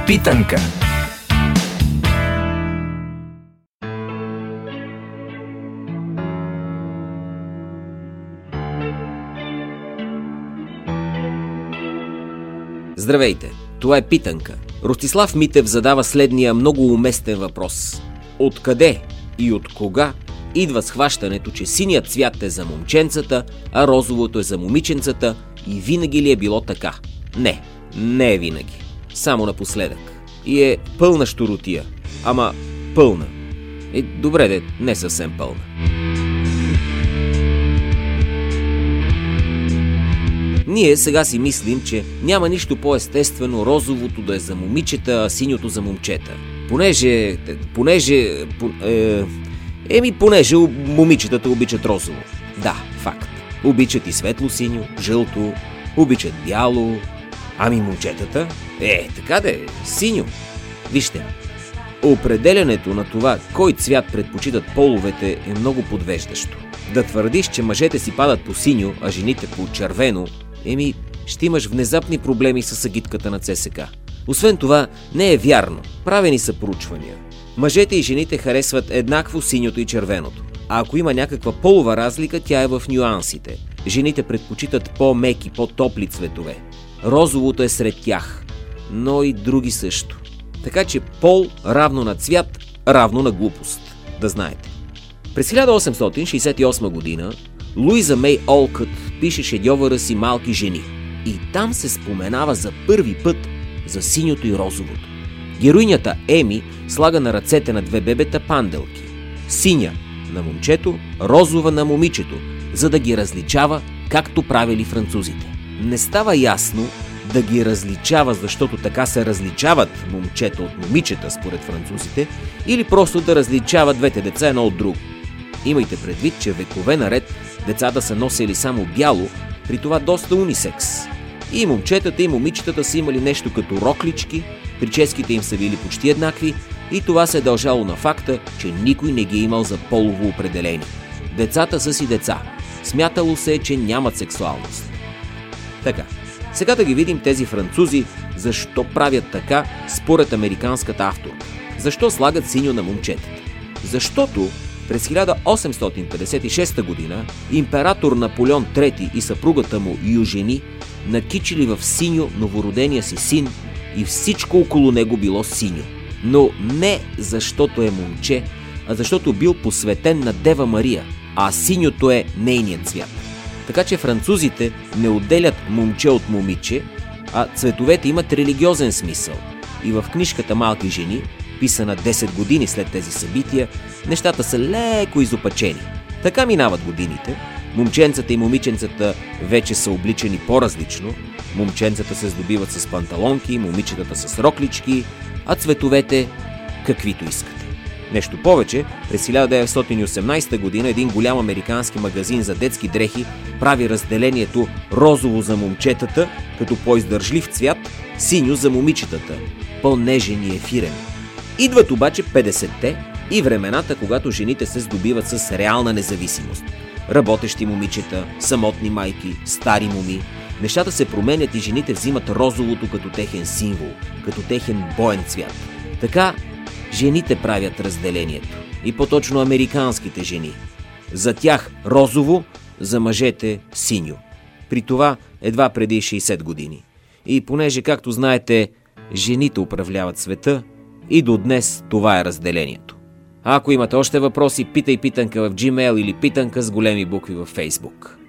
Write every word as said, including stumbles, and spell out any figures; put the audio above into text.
Питанка. Здравейте, това е Питанка. Ростислав Митев задава следния много уместен въпрос. Откъде и от кога идва схващането, че синият цвят е за момченцата, а розовото е за момиченцата и винаги ли е било така? Не, не е винаги. Само напоследък. И е пълна щуротия. Ама пълна. Е, добре де, не съвсем пълна. Ние сега си мислим, че няма нищо по-естествено розовото да е за момичета, а синьото за момчета. Понеже... понеже... Е, еми, понеже момичетата обичат розово. Да, факт. Обичат и светло-синьо, жълто, обичат бяло. Ами момчетата? Е, така да е, синьо. Вижте, определянето на това кой цвят предпочитат половете е много подвеждащо. Да твърдиш, че мъжете си падат по синьо, а жените по червено, еми, ще имаш внезапни проблеми с агитката на ЦСКА. Освен това, не е вярно. Правени са проучвания. Мъжете и жените харесват еднакво синьото и червеното. А ако има някаква полова разлика, тя е в нюансите. Жените предпочитат по-меки, по-топли цветове. Розовото е сред тях, но и други също. Така че пол равно на цвят, равно на глупост. Да знаете. През хиляда осемстотин шейсет и осма година Луиза Мей Олкът пише шедьовъра си "Малки жени" и там се споменава за първи път за синьото и розовото. Героинята Еми слага на ръцете на две бебета панделки. Синя на момчето, розова на момичето, за да ги различава, както правили французите. Не става ясно да ги различава, защото така се различават момчета от момичета според французите, или просто да различава двете деца едно от друго. Имайте предвид, че векове наред децата са носили само бяло, при това доста унисекс. И момчетата и момичетата са имали нещо като роклички, прическите им са били почти еднакви и това се е дължало на факта, че никой не ги е имал за полово определение. Децата са си деца. Смятало се, че нямат сексуалност. Така, сега да ги видим тези французи, защо правят така според американската авторка. Защо слагат синьо на момчетата? Защото през хиляда осемстотин петдесет и шеста година император Наполеон трети и съпругата му Южени накичили в синьо новородения си син и всичко около него било синьо. Но не защото е момче, а защото бил посветен на Дева Мария, а синьото е нейният цвят. Така че французите не отделят момче от момиче, а цветовете имат религиозен смисъл. И в книжката "Малки жени", писана десет години след тези събития, нещата са леко изопачени. Така минават годините, момченцата и момиченцата вече са обличани по-различно, момченцата се здобиват с панталонки, момичетата с роклички, а цветовете каквито искате. Нещо повече, през хиляда деветстотин и осемнадесета година един голям американски магазин за детски дрехи прави разделението розово за момчетата, като по-издържлив цвят, синьо за момичетата, по-нежен и ефирен. Идват обаче петдесетте и времената, когато жените се здобиват с реална независимост. Работещи момичета, самотни майки, стари моми. Нещата се променят и жените взимат розовото като техен символ, като техен боен цвят. Така жените правят разделението. И по-точно американските жени. За тях розово, за мъжете синьо. При това едва преди шейсет години. И понеже, както знаете, жените управляват света, и до днес това е разделението. А ако имате още въпроси, питай Питанка в Gmail или Питанка с големи букви във Facebook.